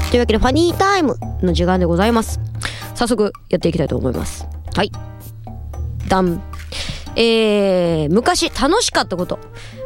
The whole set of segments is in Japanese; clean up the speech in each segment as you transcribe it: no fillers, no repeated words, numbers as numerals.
というわけでファニータイムの時間でございます。早速やっていきたいと思います。はい、ダン。昔楽しかったこと。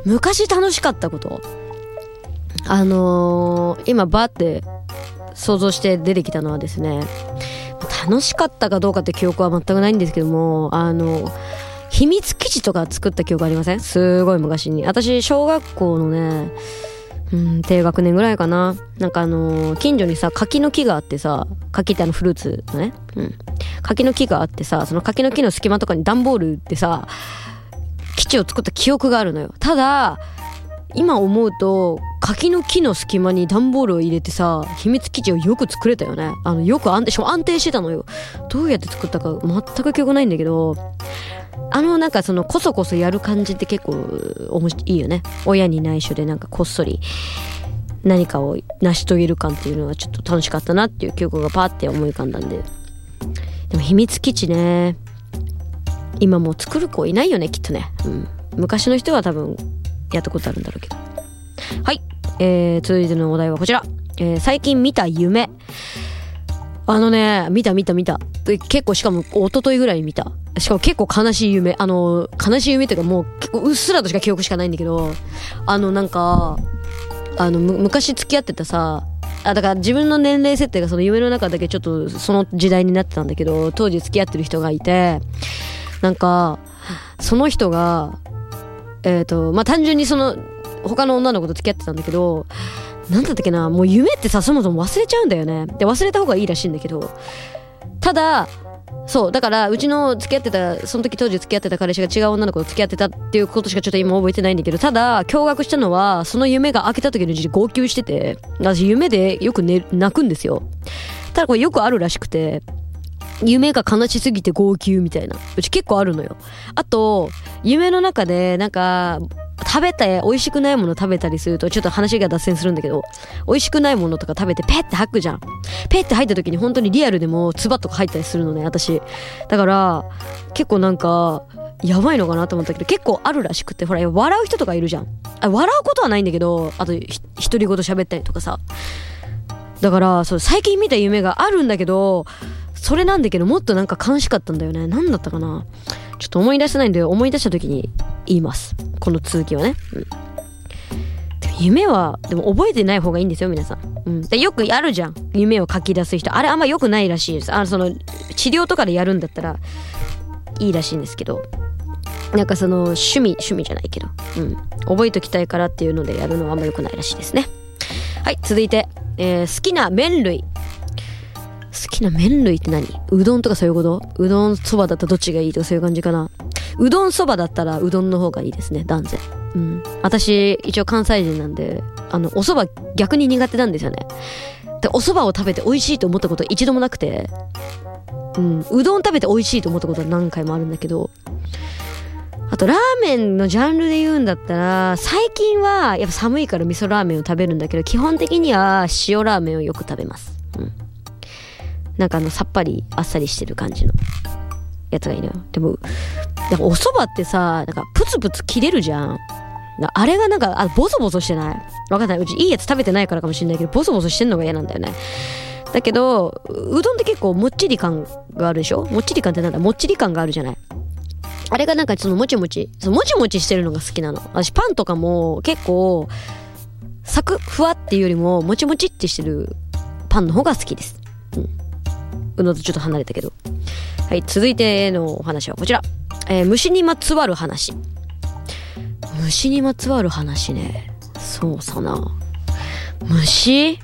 今バーって想像して出てきたのはですね、楽しかったかどうかって記憶は全くないんですけども、秘密基地とか作った記憶ありません？すごい昔に。私小学校のね、低学年ぐらいかな。なんか近所にさ、柿の木があってさ、柿ってフルーツのね、柿の木があってさ、その柿の木の隙間とかに段ボールでさ、基地を作った記憶があるのよ。ただ今思うと、柿の木の隙間に段ボールを入れてさ、秘密基地をよく作れたよね。しかも安定してたのよ。どうやって作ったか全く記憶ないんだけど、なんかそのコソコソやる感じって結構いいよね。親に内緒でなんかこっそり何かを成し遂げる感っていうのはちょっと楽しかったなっていう記憶がパーって思い浮かんだんで。でも秘密基地ね、今もう作る子いないよね、きっとね。昔の人は多分やったことあるんだろうけど。はい、続いてのお題はこちら。最近見た夢。見た。結構しかも一昨日ぐらいに見た。しかも結構悲しい夢。悲しい夢っていうかもう結構うっすらとしか記憶しかないんだけど、なんか、昔付き合ってたさ、だから自分の年齢設定がその夢の中だけちょっとその時代になってたんだけど、当時付き合ってる人がいて、なんか、その人が、単純にその、他の女の子と付き合ってたんだけど、なんだったっけな、もう夢ってさ、そもそも忘れちゃうんだよね。で、忘れた方がいいらしいんだけど、ただ、そう、だから、うちのその時当時付き合ってた彼氏が違う女の子と付き合ってたっていうことしかちょっと今覚えてないんだけど、ただ、驚愕したのは、その夢が明けた時のうちに号泣してて、私夢でよく泣くんですよ。ただこれよくあるらしくて、夢が悲しすぎて号泣みたいな。うち結構あるのよ。あと、夢の中で、なんか、美味しくないもの食べたりすると、ちょっと話が脱線するんだけど、美味しくないものとか食べてペッて吐くじゃん。ペッて吐いた時に本当にリアルでも唾とか入ったりするのね、私。だから、結構なんか、やばいのかなと思ったけど、結構あるらしくて、ほら、笑う人とかいるじゃん。笑うことはないんだけど、あと、独り言喋ったりとかさ。だから、最近見た夢があるんだけど、それなんだけど、もっとなんか悲しかったんだよね。なんだったかな。ちょっと思い出せないんで、思い出した時に言います。この続きはね。でも夢は、でも覚えてない方がいいんですよ、皆さん。でよくやるじゃん。夢を書き出す人。あれあんま良くないらしいです。治療とかでやるんだったらいいらしいんですけど。なんか趣味じゃないけど。覚えときたいからっていうのでやるのはあんま良くないらしいですね。はい、続いて、好きな麺類。好きな麺類って何？うどんとかそういうこと？うどんそばだったらどっちがいいとかそういう感じかな。うどんそばだったらうどんの方がいいですね、断然。私一応関西人なんで、お蕎麦逆に苦手なんですよね。で、お蕎麦を食べて美味しいと思ったことは一度もなくて、うどん食べて美味しいと思ったことは何回もあるんだけど、あとラーメンのジャンルで言うんだったら、最近はやっぱ寒いから味噌ラーメンを食べるんだけど、基本的には塩ラーメンをよく食べます。なんかさっぱりあっさりしてる感じのやつがいいのよ。でもなんかお蕎麦ってさ、なんかプツプツ切れるじゃん。あれがなんかボソボソしてない？わかんない。うちいいやつ食べてないからかもしれないけど、ボソボソしてんのが嫌なんだよね。だけどうどんって結構もっちり感があるでしょ。もっちり感ってなんだ？もっちり感があるじゃない。あれがなんかもちもちしてるのが好きなの。私パンとかも結構サクふわっていうよりももちもちってしてるパンの方が好きです。うどんとちょっと離れたけど。はい、続いてのお話はこちら。虫にまつわる話。虫にまつわる話ね。そうさな。虫？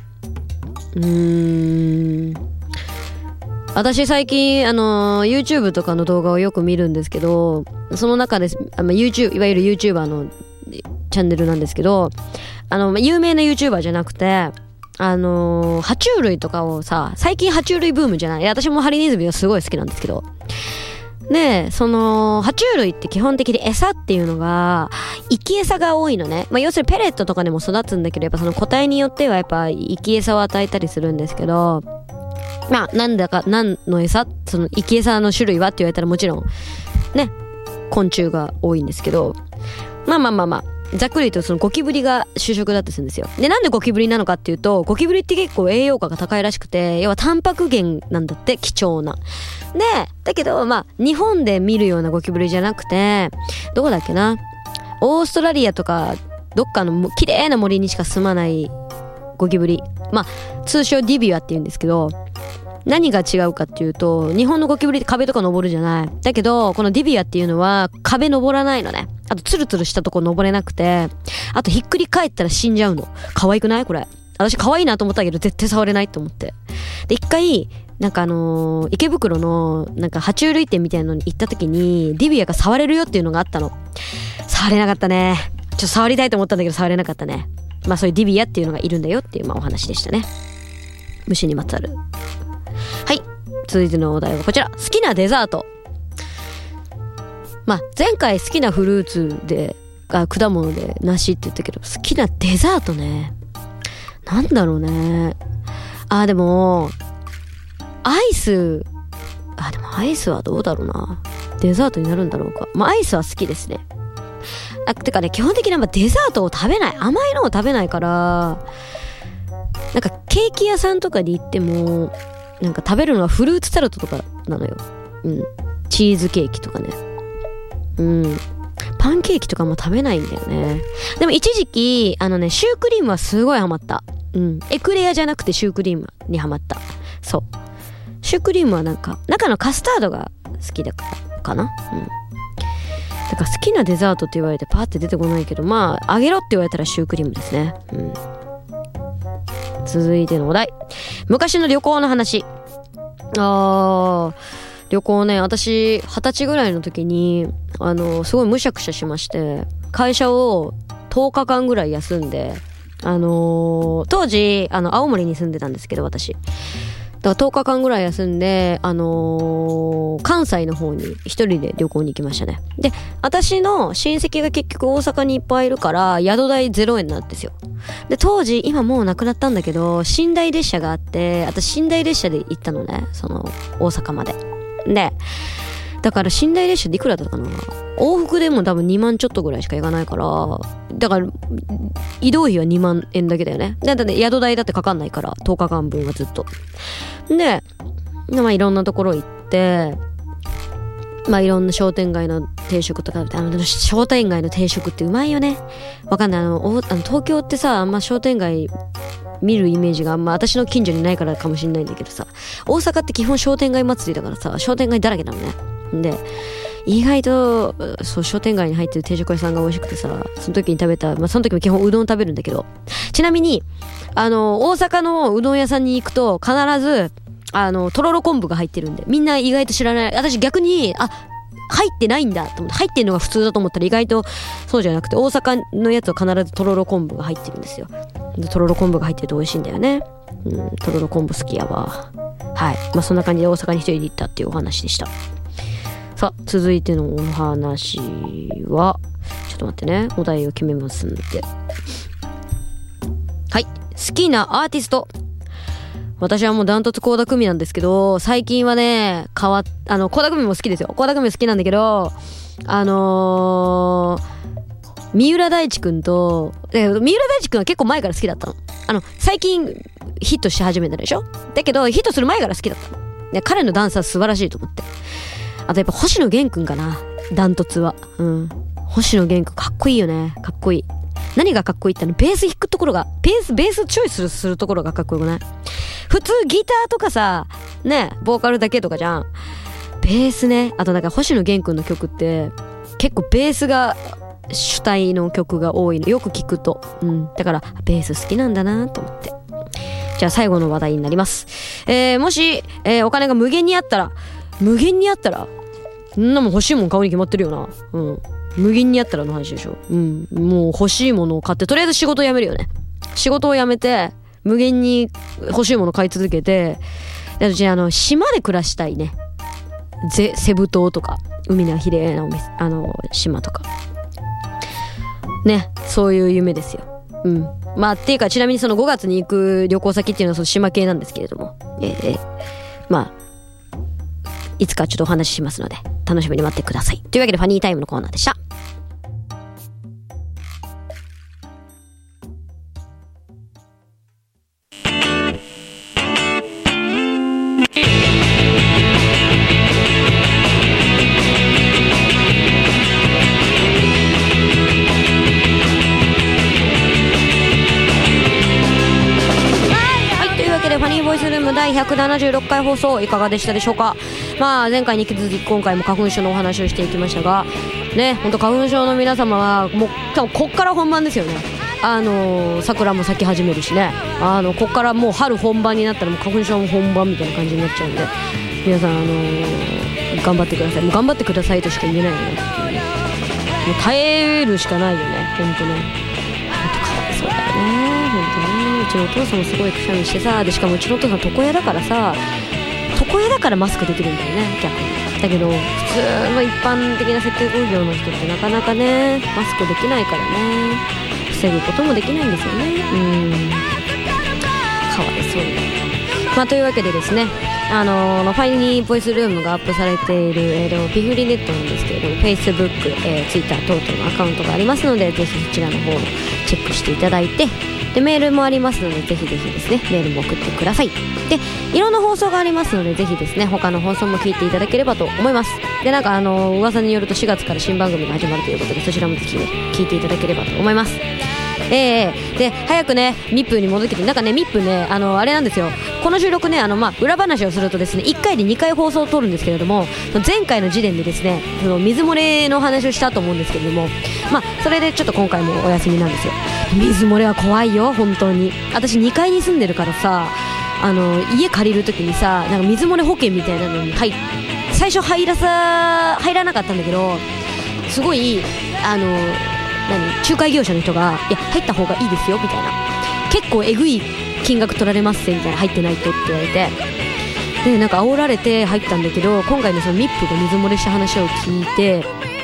私最近YouTube とかの動画をよく見るんですけど、その中でYouTube、いわゆる YouTuber のチャンネルなんですけど、有名な YouTuber じゃなくて、爬虫類とかをさ、最近爬虫類ブームじゃない？私もハリネズミはすごい好きなんですけど。で、爬虫類って基本的に餌っていうのが、生き餌が多いのね。要するにペレットとかでも育つんだけど、やっぱその個体によってはやっぱ生き餌を与えたりするんですけど、何の餌？その生き餌の種類はって言われたらもちろん、ね、昆虫が多いんですけど、 ざっくり言うとそのゴキブリが主食だったりするんですよ。で、なんでゴキブリなのかっていうと、ゴキブリって結構栄養価が高いらしくて、要はタンパク源なんだって、貴重な。で、だけど、日本で見るようなゴキブリじゃなくて、どこだっけな、オーストラリアとか、どっかの綺麗な森にしか住まないゴキブリ。通称ディビュアって言うんですけど、何が違うかっていうと、日本のゴキブリって壁とか登るじゃない。だけど、このディビアっていうのは壁登らないのね。あと、ツルツルしたとこ登れなくて、あと、ひっくり返ったら死んじゃうの。可愛くないこれ。私可愛いなと思ったけど、絶対触れないと思って。で、一回、池袋の、爬虫類店みたいなのに行った時に、ディビアが触れるよっていうのがあったの。触れなかったね。触りたいと思ったんだけど、触れなかったね。そういうディビアっていうのがいるんだよっていう、お話でしたね。虫にまつわる。はい。続いてのお題はこちら。好きなデザート。前回好きなフルーツで、果物で梨って言ったけど、好きなデザートね。なんだろうね。でも、アイスはどうだろうな。デザートになるんだろうか。アイスは好きですね。てかね、基本的にデザートを食べない。甘いのを食べないから、ケーキ屋さんとかに行っても、食べるのはフルーツタルトとかなのよ。チーズケーキとかね。パンケーキとかも食べないんだよね。でも一時期、シュークリームはすごいハマった。エクレアじゃなくてシュークリームにハマった。そう。シュークリームは中のカスタードが好きだからかな。だから好きなデザートって言われてパーって出てこないけど、あげろって言われたらシュークリームですね。続いてのお題。昔の旅行の話。旅行ね、私、20歳ぐらいの時に、すごいむしゃくしゃしまして、会社を10日間ぐらい休んで、当時、青森に住んでたんですけど、私。だから10日間ぐらい休んで、関西の方に一人で旅行に行きましたね。で、私の親戚が結局大阪にいっぱいいるから、宿代0円なんですよ。で、当時、今もうなくなったんだけど、寝台列車があって、私寝台列車で行ったのね、大阪まで。で、だから寝台列車でいくらだったかな、往復でも多分2万ちょっとぐらいしか行かないから、だから移動費は2万円だけだよね。だって宿代だってかかんないから、10日間分はずっと。で、いろんなところ行って、いろんな商店街の定食とか食べて、商店街の定食ってうまいよね。わかんない。東京ってさ、あんま商店街見るイメージが私の近所にないからかもしれないんだけどさ、大阪って基本商店街祭りだからさ、商店街だらけなのね。で、意外と商店街に入ってる定食屋さんが美味しくてさ、その時に食べた、その時も基本うどん食べるんだけど、ちなみに大阪のうどん屋さんに行くと必ずとろろ昆布が入ってるんで、みんな意外と知らない。私逆に入ってないんだと思って、入ってるのが普通だと思ったら意外とそうじゃなくて、大阪のやつは必ずとろろ昆布が入ってるんですよ。で、とろろ昆布が入ってると美味しいんだよね。とろろ昆布好きやわ。はい。そんな感じで大阪に一人で行ったっていうお話でした。さあ、続いてのお話は、ちょっと待ってね。お題を決めますんで。はい。好きなアーティスト。私はもうダントツ倖田來未なんですけど、最近はね、倖田來未も好きですよ。倖田來未好きなんだけど、三浦大知くんと、三浦大知くんは結構前から好きだったの。最近ヒットし始めたでしょ？だけど、ヒットする前から好きだったの。で、彼のダンスは素晴らしいと思って。あとやっぱ星野源くんかな。ダントツは。星野源くんかっこいいよね。かっこいい。何がかっこいいってベース弾くところが、ベースチョイスするところがかっこよくない？普通ギターとかさ、ね、ボーカルだけとかじゃん。ベースね。あと星野源くんの曲って結構ベースが主体の曲が多いのよく聞くと。だからベース好きなんだなと思って。じゃあ最後の話題になります。もし、お金が無限にあったらそんなもん欲しいもん買うに決まってるよな。無限にあったらの話でしょ。もう欲しいものを買って、とりあえず仕事を辞めるよね。仕事を辞めて無限に欲しいものを買い続けて、私島で暮らしたいね。セブ島とか海が綺麗な島とかね、そういう夢ですよ。っていうか、ちなみにその5月に行く旅行先っていうのはその島系なんですけれども、いつかちょっとお話ししますので楽しみに待ってください。というわけでファニータイムのコーナーでした。 第176回放送いかがでしたでしょうか。まあ前回に引き続き今回も花粉症のお話をしていきましたがね、本当花粉症の皆様はもう多分こっから本番ですよね。桜も咲き始めるしね、こっからもう春本番になったらもう花粉症も本番みたいな感じになっちゃうんで、皆さん頑張ってください。もう頑張ってくださいとしか言えないよね。もう耐えるしかないよね、本当ね。本当かわいそうだよね、本当ね。うちのお父さんもすごいくしゃみしてさ、でしかもうちのお父さん床屋だからさ、床屋だからマスクできるんだよね、逆に。だけど普通の一般的な接客業の人ってなかなかねマスクできないからね、防ぐこともできないんですよね。かわいそうに。まあというわけでですね、ファイニーボイスルームがアップされている、ピフリネットなんですけれども Facebook、Twitter 等々のアカウントがありますので、ぜひそちらの方をチェックしていただいて、でメールもありますのでぜひぜひですねメールも送ってください。でいろんな放送がありますのでぜひですね他の放送も聞いていただければと思います。でなんか噂によると4月から新番組が始まるということで、そちらもぜひね聞いていただければと思います。で早くねミップに戻ってきて、なんかねミップねあれなんですよ、この収録ね裏話をするとですね1回で2回放送を撮るんですけれども、前回の時点でですねその水漏れの話をしたと思うんですけれども、それでちょっと今回もお休みなんですよ。水漏れは怖いよ本当に。私2階に住んでるからさ、家借りるときにさなんか水漏れ保険みたいなのに最初入らなかったんだけど、すごい仲介業者の人がいや入った方がいいですよみたいな、結構えぐい金額取られますぜみたいな、入ってないとって言われて、でなんか煽られて入ったんだけど、今回のそのミップが水漏れした話を聞いて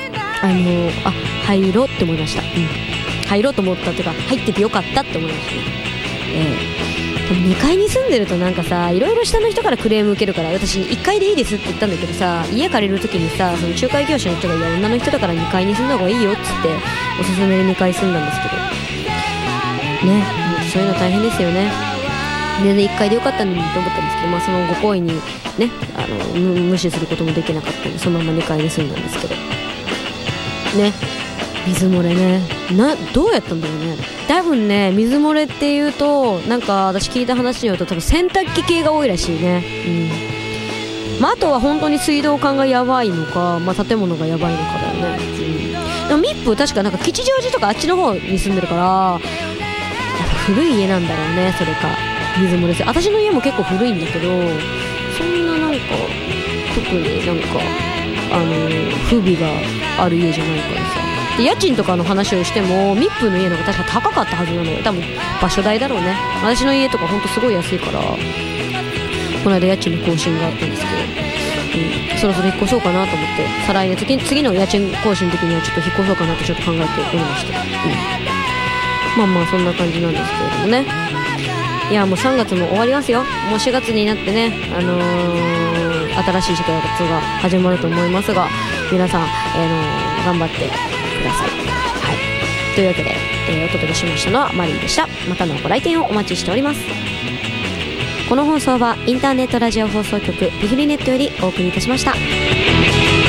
入ろうって思いました。入ろうと思ったっていうか入っててよかったって思いましたね。でも2階に住んでるとなんかさいろいろ下の人からクレーム受けるから、私1階でいいですって言ったんだけどさ、家借りるときにさその仲介業者の人がいや女の人だから2階に住んだ方がいいよっつっておすすめで2階住んだんですけどね、そういうの大変ですよね。全然1階でよかったのにと思ったんですけど、そのご好意にね無視することもできなかったのでそのまま2階に住んだんですけどね。水漏れねどうやったんだろうね。多分ね水漏れっていうとなんか私聞いた話によると多分洗濯機系が多いらしいね。あとは本当に水道管がやばいのか、建物がやばいのかだよね。でもミップ確かなんか吉祥寺とかあっちの方に住んでるからやっぱ古い家なんだろうね。それか水漏れ私の家も結構古いんだけどそんななんか特になんか不備がある家じゃないからさ。で家賃とかの話をしてもミップの家の方が確か高かったはずなのよ。多分場所代だろうね。私の家とかほんとすごい安いから、この間家賃の更新があったんですけど、そろそろ引っ越そうかなと思って、再来年次の家賃更新の時にはちょっと引っ越そうかなってちょっと考えておりました。そんな感じなんですけれどもね。いやもう3月も終わりますよ。もう4月になってね新しい生活が始まると思いますが、皆さん、頑張ってください。というわけで、お届けしましたのはマリーでした。またのご来店をお待ちしております。この放送はインターネットラジオ放送局ピフリネットよりお送りいたしました。